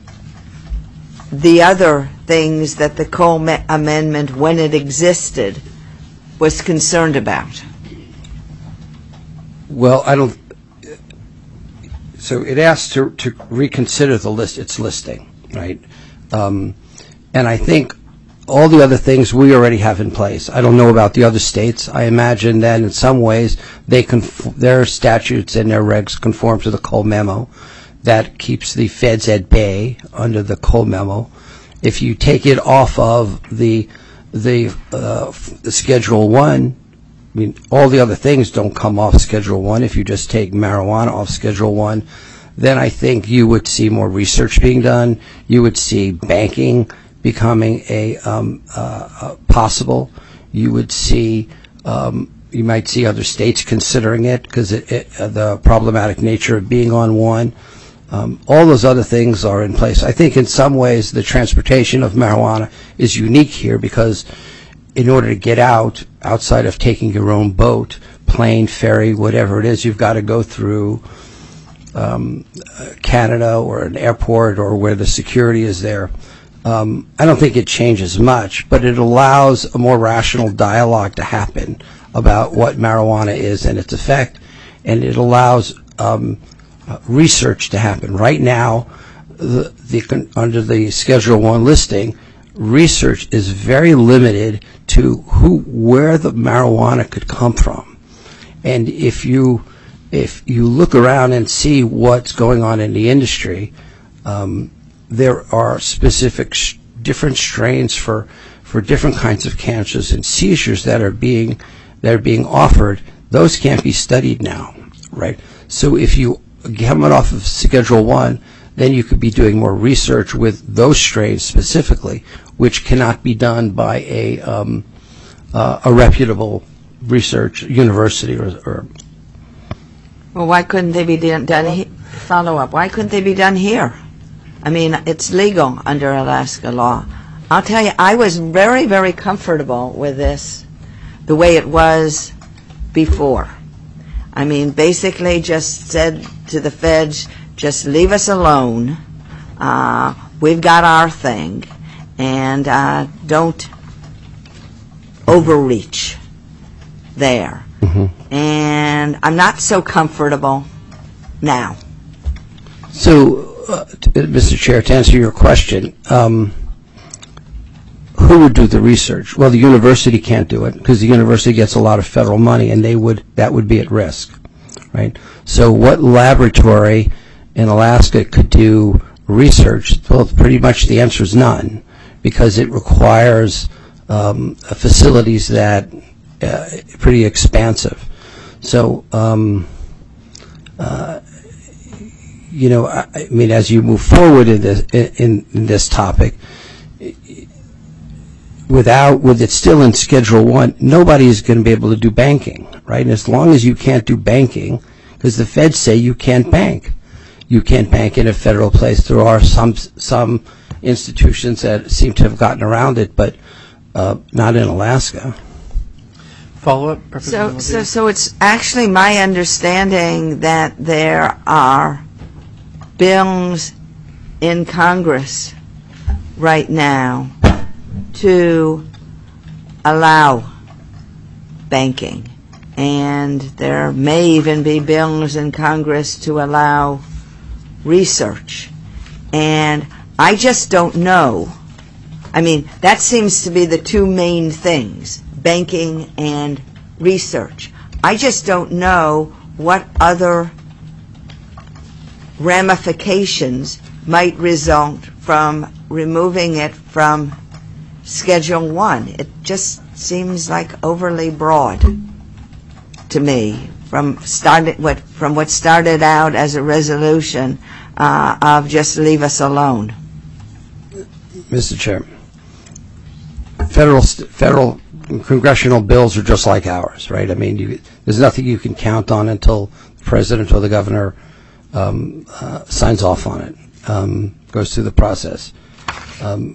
the other things that the Cole Amendment, when it existed, was concerned about? Well, I don't. So it asks to, to reconsider the list, its listing, right? Um, and I think all the other things we already have in place. I don't know about the other states. I imagine that in some ways they conf- their statutes and their regs conform to the Cole memo. That keeps the feds at bay under the Cole memo. If you take it off of the the, uh, the Schedule One. I mean, all the other things don't come off Schedule One. If you just take marijuana off Schedule One, then I think you would see more research being done. You would see banking becoming a um, uh, uh, possible. You would see, um, you might see other states considering it because it, it, uh, the problematic nature of being on one. Um, all those other things are in place. I think in some ways the transportation of marijuana is unique here because in order to get out, outside of taking your own boat, plane, ferry, whatever it is, you've got to go through um, Canada or an airport or where the security is there. Um, I don't think it changes much, but it allows a more rational dialogue to happen about what marijuana is and its effect, and it allows um, uh, research to happen. Right now, the, the, under the Schedule One listing, research is very limited to who, where the marijuana could come from. And if you, if you look around and see what's going on in the industry, um, there are specific sh- different strains for, for different kinds of cancers and seizures that are being, that are being offered. Those can't be studied now, right? So if you come it off of Schedule One, then you could be doing more research with those strains specifically, which cannot be done by a um, uh, a reputable research university or, or. Well, why couldn't they be done? done he- follow up. Why couldn't they be done here? I mean, it's legal under Alaska law. I'll tell you, I was very, very comfortable with this, the way it was before. I mean, basically, just said to the feds, just leave us alone. Uh, we've got our thing, and uh, don't overreach there. Mm-hmm. And I'm not so comfortable now. So, uh, t- Mister Chair, to answer your question, um, who would do the research? Well, the university can't do it because the university gets a lot of federal money, and they would that would be at risk, right? So, what laboratory in Alaska could do research? Well, pretty much the answer is none, because it requires um, facilities that uh, pretty expansive. So, um, uh, you know, I, I mean, as you move forward in this in, in this topic, without with it still in Schedule One, nobody is going to be able to do banking, right? And as long as you can't do banking, because the feds say you can't bank. You can't bank in a federal place. There are some some institutions that seem to have gotten around it, but uh, not in Alaska. Follow-up, So, Representative so, Ledoux? so it's actually my understanding that there are bills in Congress right now to allow banking. And there may even be bills in Congress to allow research. And I just don't know. I mean, that seems to be the two main things, banking and research. I just don't know what other ramifications might result from removing it from Schedule One. It just seems like overly broad to me from started what from what started out as a resolution uh, of just leave us alone. Mister Chair, federal st- federal congressional bills are just like ours, right? I mean, you, there's nothing you can count on until the president or the governor um, uh, signs off on it, um, goes through the process. Um,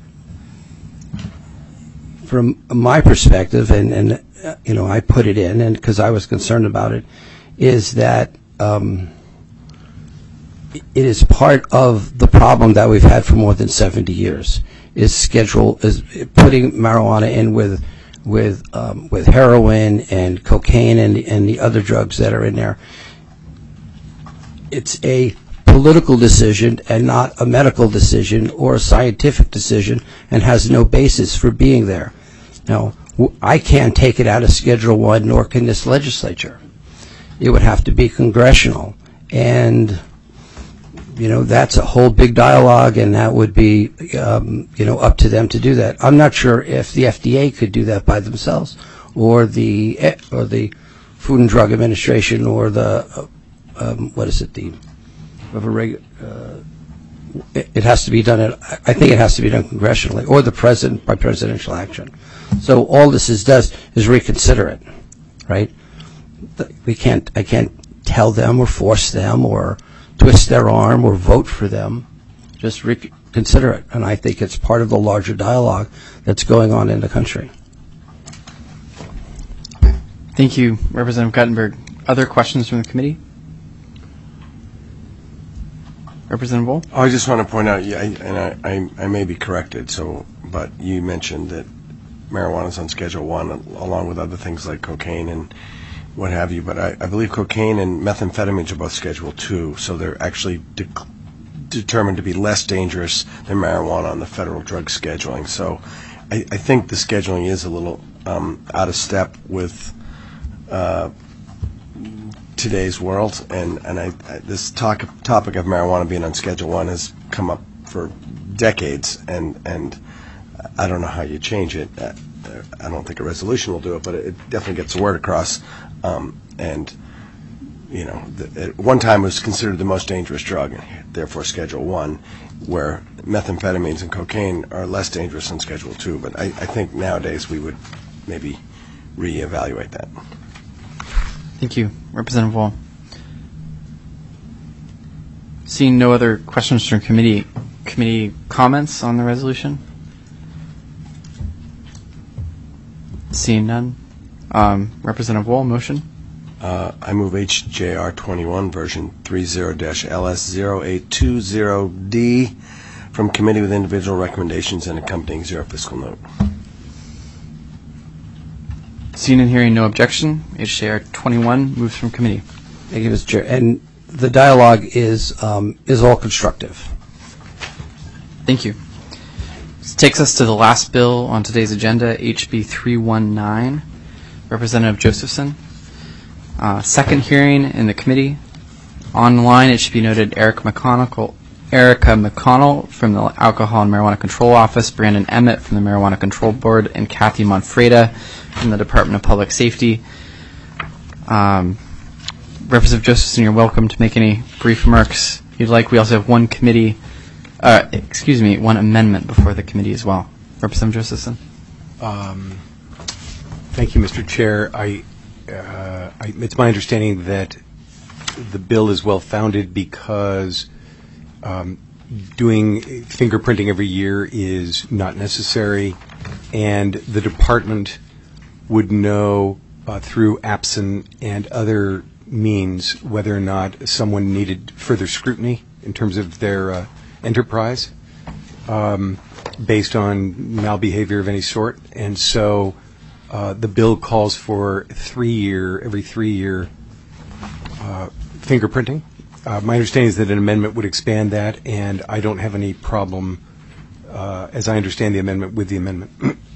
from my perspective, and, and uh, you know, I put it in, and because I was concerned about it, is that um, it is part of the problem that we've had for more than seventy years. Is schedule is putting marijuana in with with um, with heroin and cocaine and and the other drugs that are in there. It's a political decision and not a medical decision or a scientific decision, and has no basis for being there. Now, w- I can't take it out of Schedule One, nor can this legislature. It would have to be congressional, and you know, that's a whole big dialogue, and that would be, um, you know, up to them to do that. I'm not sure if the F D A could do that by themselves, or the or the Food and Drug Administration, or the uh, um, what is it, the of a reg, uh, it, it has to be done. At, I think it has to be done congressionally, or the president by presidential action. So all this is does is reconsider it, right? We can't. I can't tell them or force them or twist their arm or vote for them. Just reconsider it. And I think it's part of the larger dialogue that's going on in the country. Thank you, Representative Guttenberg. Other questions from the committee? Representative Wohl? I just want to point out, yeah, I- and I, I, I may be corrected, so, but you mentioned that marijuana is on Schedule One, along with other things like cocaine and what have you. But I, I believe cocaine and methamphetamines are both Schedule Two, so they're actually de- determined to be less dangerous than marijuana on the federal drug scheduling. So I, I think the scheduling is a little um, out of step with uh, today's world, and and I, I, this talk, topic of marijuana being on Schedule One has come up for decades, and and I don't know how you change it. Uh, I don't think a resolution will do it, but it definitely gets the word across. Um, and you know, the, at one time it was considered the most dangerous drug, and therefore Schedule One, where methamphetamines and cocaine are less dangerous than Schedule Two. But I, I think nowadays we would maybe reevaluate that. Thank you, Representative Wohl. Seeing no other questions from committee, committee comments on the resolution? Seeing none. Um, Representative Wohl, motion? Uh, I move H J R twenty-one, version thirty L S zero eight two zero D, from committee with individual recommendations and accompanying zero fiscal note. Seeing and hearing no objection, H J R twenty-one moves from committee. Thank you, Mister Chair. And the dialogue is um, is all constructive. Thank you. This takes us to the last bill on today's agenda, H B three nineteen. Representative Josephson. Uh, second hearing in the committee. Online, it should be noted Eric McConnell, Erica McConnell from the Alcohol and Marijuana Control Office, Brandon Emmett from the Marijuana Control Board, and Kathy Monfreda from the Department of Public Safety. Um, Representative Josephson, you're welcome to make any brief remarks you'd like. We also have one committee, uh, excuse me, one amendment before the committee as well. Representative Josephson. Um, thank you, Mister Chair. I, uh, I, it's my understanding that the bill is well-founded because um, doing fingerprinting every year is not necessary, and the department would know uh, through Apson and other means whether or not someone needed further scrutiny in terms of their uh, enterprise um, based on malbehavior of any sort. And so uh, the bill calls for three-year, every three-year uh, fingerprinting. Uh, my understanding is that an amendment would expand that, and I don't have any problem, uh, as I understand the amendment, with the amendment.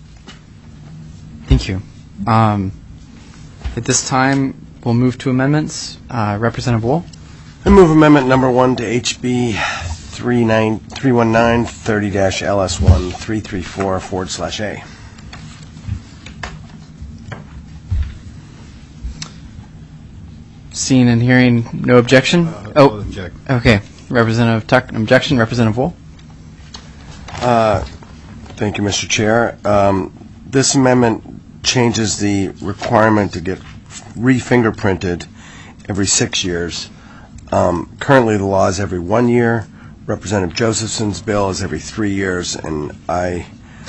Thank you. Um, at this time, we'll move to amendments. Uh, Representative Wool. I move amendment number one to H B three nineteen thirty L S one three three four forward slash A. Seeing and hearing no objection? Uh, oh, I'll object. Okay. Representative Tuck, objection. Representative Wool. Uh, Thank you, Mister Chair. Um, This amendment changes the requirement to get re-fingerprinted every six years. Um, Currently, the law is every one year. Representative Josephson's bill is every three years, and I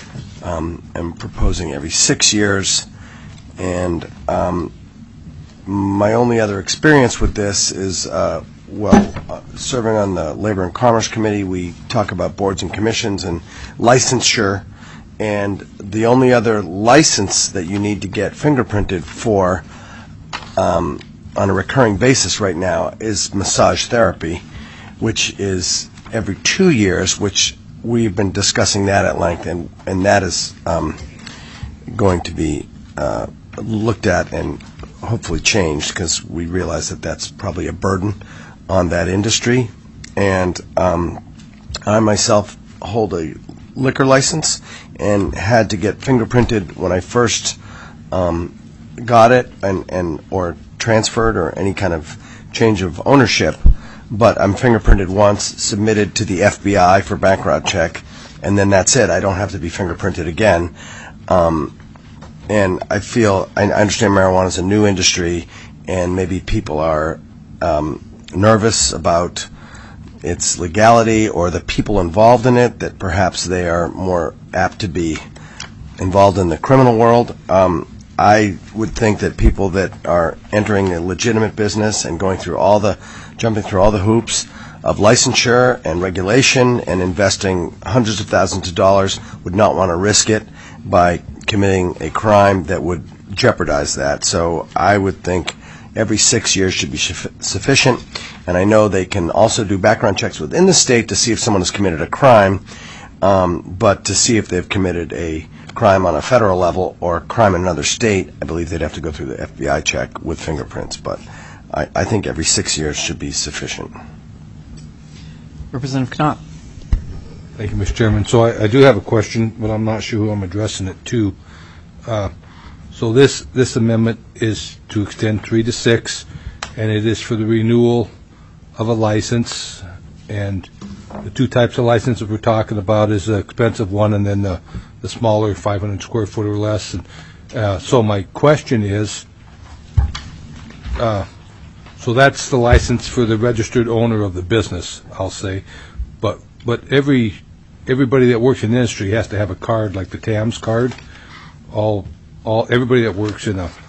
um, am proposing every six years. And um, my only other experience with this is, uh, well, uh, serving on the Labor and Commerce Committee, we talk about boards and commissions and licensure. And the only other license that you need to get fingerprinted for um, on a recurring basis right now is massage therapy, which is every two years, which we've been discussing that at length, and, and that is um, going to be uh, looked at and hopefully changed, because we realize that that's probably a burden on that industry. And um, I myself hold a liquor license and had to get fingerprinted when I first um, got it, and, and or transferred, or any kind of change of ownership. But I'm fingerprinted once, submitted to the F B I for background check, and then that's it. I don't have to be fingerprinted again. Um, and I feel, I I understand marijuana is a new industry, and maybe people are um, nervous about its legality or the people involved in it, that perhaps they are more apt to be involved in the criminal world. Um, I would think that people that are entering a legitimate business and going through all the, jumping through all the hoops of licensure and regulation and investing hundreds of thousands of dollars would not want to risk it by committing a crime that would jeopardize that. So I would think every six years should be sufficient. And I know they can also do background checks within the state to see if someone has committed a crime, um, but to see if they've committed a crime on a federal level or a crime in another state, I believe they'd have to go through the F B I check with fingerprints. But I, I think every six years should be sufficient. Representative Knott. Thank you, Mister Chairman. So I, I do have a question, but I'm not sure who I'm addressing it to. Uh, so this this amendment is to extend three to six, and it is for the renewal of a license. And the two types of licenses we're talking about is the expensive one, and then the the smaller, five hundred square foot or less. And uh, so my question is, uh, so that's the license for the registered owner of the business, I'll say, but but every everybody that works in the industry has to have a card like the TAMS card. All all everybody that works in a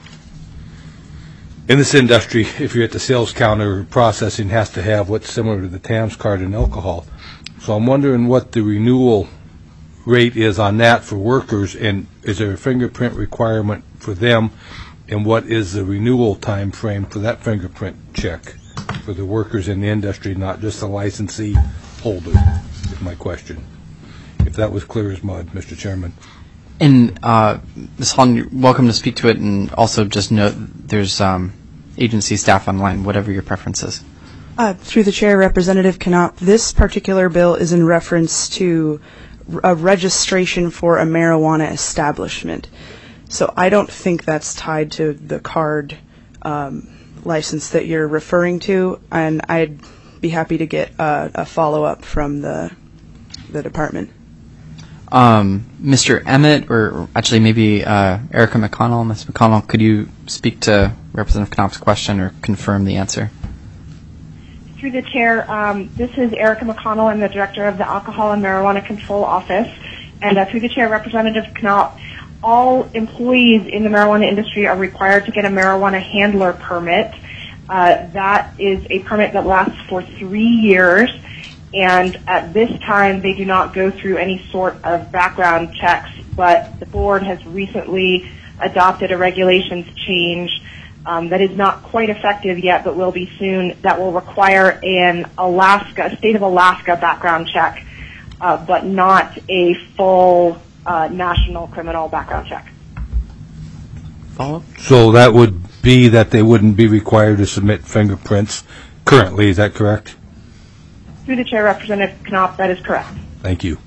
in this industry, if you're at the sales counter processing, has to have what's similar to the TAMS card in alcohol. So I'm wondering what the renewal rate is on that for workers, and is there a fingerprint requirement for them, and what is the renewal time frame for that fingerprint check for the workers in the industry, not just the licensee holder, is my question. If that was clear as mud, Mister Chairman. And uh, Miz Holland, you're welcome to speak to it, and also just note there's um, agency staff online, whatever your preference is. Uh, through the chair, Representative Knopp, this particular bill is in reference to a registration for a marijuana establishment. So I don't think that's tied to the card um, license that you're referring to, and I'd be happy to get a, a follow-up from the the department. Um, Mister Emmett, or actually maybe uh, Erica McConnell. Miz McConnell, could you speak to Representative Knopp's question or confirm the answer? Through the chair, um, this is Erica McConnell. I'm the director of the Alcohol and Marijuana Control Office. And uh, through the chair, Representative Knopp, all employees in the marijuana industry are required to get a marijuana handler permit. Uh, that is a permit that lasts for three years, and at this time they do not go through any sort of background checks, but the board has recently adopted a regulations change um, that is not quite effective yet, but will be soon, that will require an Alaska, a state of Alaska background check, uh, but not a full uh, national criminal background check. Follow-up? So that would be that they wouldn't be required to submit fingerprints currently, is that correct? Through the chair, Representative Knopf, that is correct. Thank you.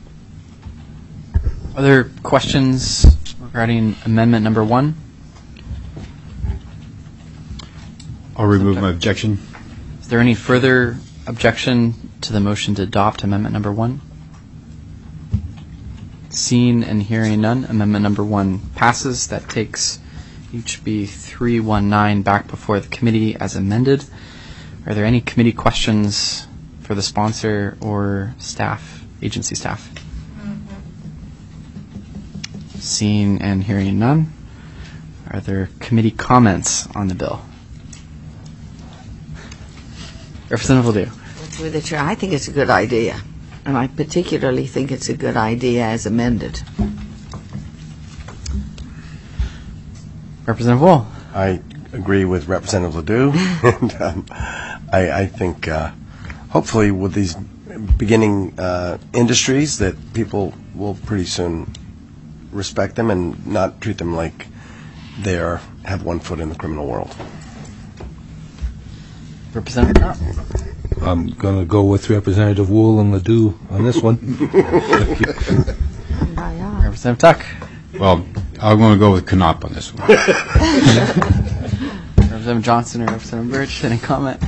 Other questions regarding amendment number one? I'll remove my objection. Is there any further objection to the motion to adopt amendment number one? Seeing and hearing none, amendment number one passes. That takes H B three nineteen back before the committee as amended. Are there any committee questions for the sponsor or staff, agency staff? Mm-hmm. Seeing and hearing none, are there committee comments on the bill? Representative Ledoux. Through the chair, I think it's a good idea, and I particularly think it's a good idea as amended. Representative Wool. I agree with Representative Ledoux, and um, I, I think uh, hopefully with these beginning uh, industries that people will pretty soon respect them and not treat them like they are have one foot in the criminal world. Representative Knopf. I'm going to go with Representative Wool and Ledoux on this one. Representative Tuck. Well, I'm going to go with Knopf on this one. Representative Johnson or Representative Birch, any comment?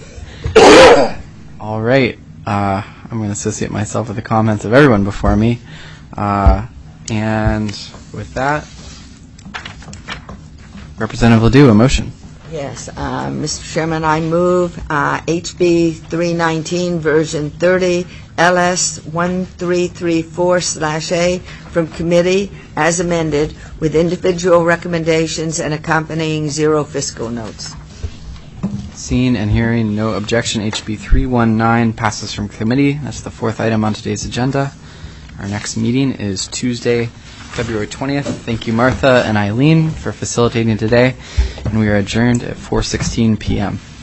All right. Uh, I'm going to associate myself with the comments of everyone before me. Uh, and with that, Representative Ledoux, a motion. Yes, uh, Mister Chairman, I move uh, H B three nineteen version thirty L S one three three four slash A from committee as amended with individual recommendations and accompanying zero fiscal notes. Seeing and hearing no objection, H B three nineteen passes from committee. That's the fourth item on today's agenda. Our next meeting is Tuesday, February twentieth. Thank you, Martha and Eileen, for facilitating today, and we are adjourned at four sixteen p m